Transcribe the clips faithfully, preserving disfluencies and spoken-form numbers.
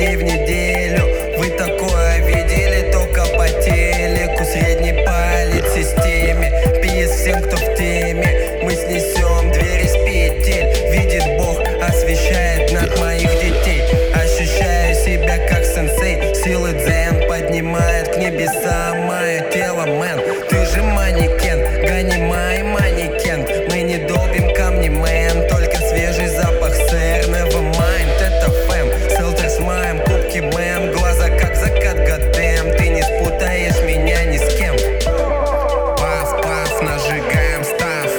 дней в неделю. Вы такое видели только по телеку. Средний палец в системе, пиз всем, кто в теме. Мы снесем двери с петель. Видит Бог, освещает над моих детей. Ощущаю себя как сенсей, силы дзен поднимает к небесам мое тело, мэн. Ты же манекен, гони мой манекен. Мы не долбим камни, мэн, только свежий запах сэр. Nevermind, это фэм, селтер с маем, кубки мэм. Глаза как закат, гадэм, ты не спутаешь меня ни с кем. Паф, паф, нажигаем став.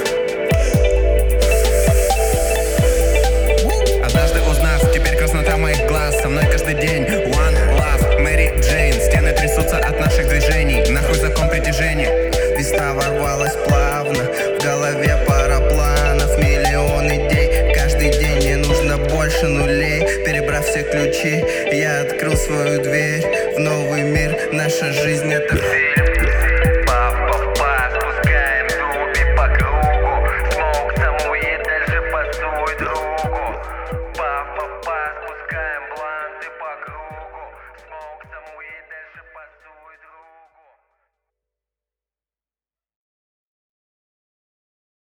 Однажды узнав, теперь краснота моих глаз со мной каждый день. One love, Мэри Джейн. Стены трясутся от наших движений. Нахуй закон притяжения. Весна ворвалась плавно, в голове пара планов, миллион идей. Каждый день мне нужно больше нулей. Перебрав все ключи, я открыл свою дверь в новый мир. Наша жизнь — это фильм.